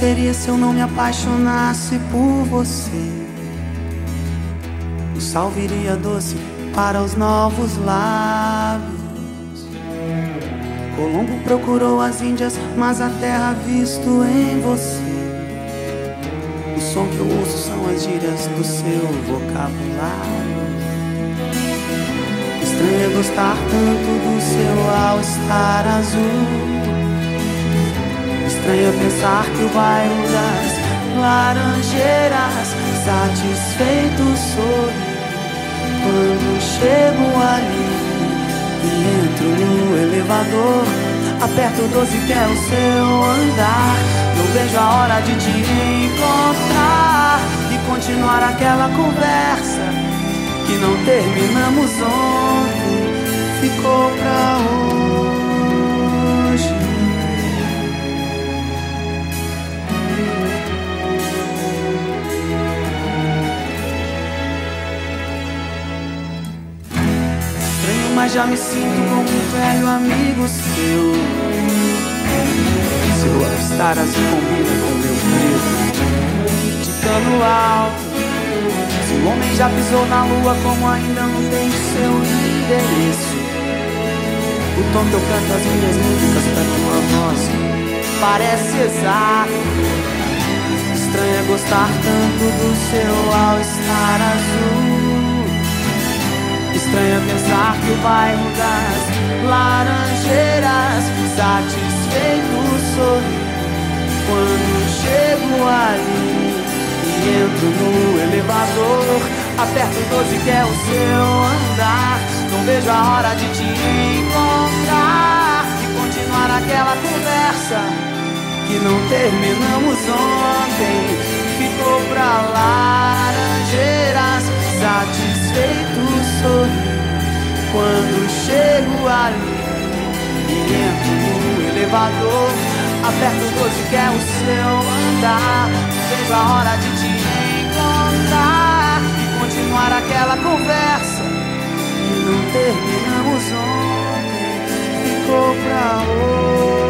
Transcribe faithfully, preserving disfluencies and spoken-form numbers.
seria se eu não me apaixonasse por você? O sal viria doce para os novos lábios. Colombo procurou as Índias, mas a terra visto em você. O som que eu ouço são as gírias do seu vocabulário. Estranho é gostar tanto do seu all-star azul. Estranho é pensar que o bairro das laranjeiras satisfeito sorri quando chego ali e entro no elevador. Aperto doze que é o seu andar. Não vejo a hora de te encontrar e continuar aquela conversa que não terminamos ontem, ficou pra hoje. Estranho, mas já me sinto como um velho amigo seu. Seu all-star azul combina com meu preto de cano alto. Se o homem já pisou na lua, como ainda não tem seu endereço? O tom que eu canto as minhas músicas pra tua voz parece exato. Estranho é gostar tanto do seu all-star azul. Estranho é pensar que o bairro das laranjeiras satisfeito sorri quando chego ali e entro no elevador. Aperto doze que é o seu andar. Não vejo a hora de te encontrar e continuar aquela conversa que não terminamos ontem, ficou pra laranjeiras satisfeito sorri quando chego ali e entro no elevador. Aperto doze que é o seu andar. Vejo a hora de te encontrar e continuar aquela conversa que não terminamos ontem, ficou pra hoje.